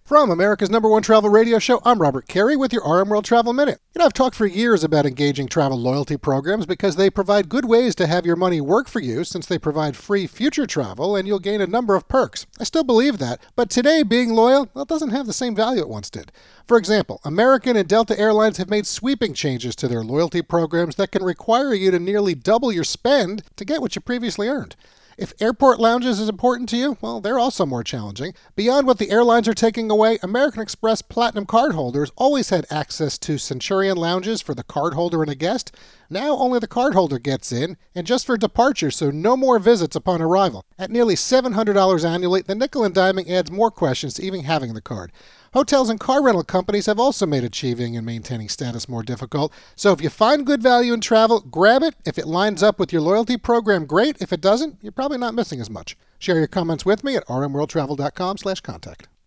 From America's #1 travel radio show, I'm Robert Carey with your RM World Travel Minute. I've talked for years about engaging travel loyalty programs because they provide good ways to have your money work for you since they provide free future travel and you'll gain a number of perks. I still believe that, but today being loyal, doesn't have the same value it once did. For example, American and Delta Airlines have made sweeping changes to their loyalty programs that can require you to nearly double your spend to get what you previously earned. If airport lounges is important to you, they're also more challenging. Beyond what the airlines are taking away, American Express Platinum cardholders always had access to Centurion lounges for the cardholder and a guest. Now only the cardholder gets in, and just for departure, so no more visits upon arrival. At nearly $700 annually, the nickel and diming adds more questions to even having the card. Hotels and car rental companies have also made achieving and maintaining status more difficult. So if you find good value in travel, grab it. If it lines up with your loyalty program, great. If it doesn't, you're probably not missing as much. Share your comments with me at rmworldtravel.com/contact.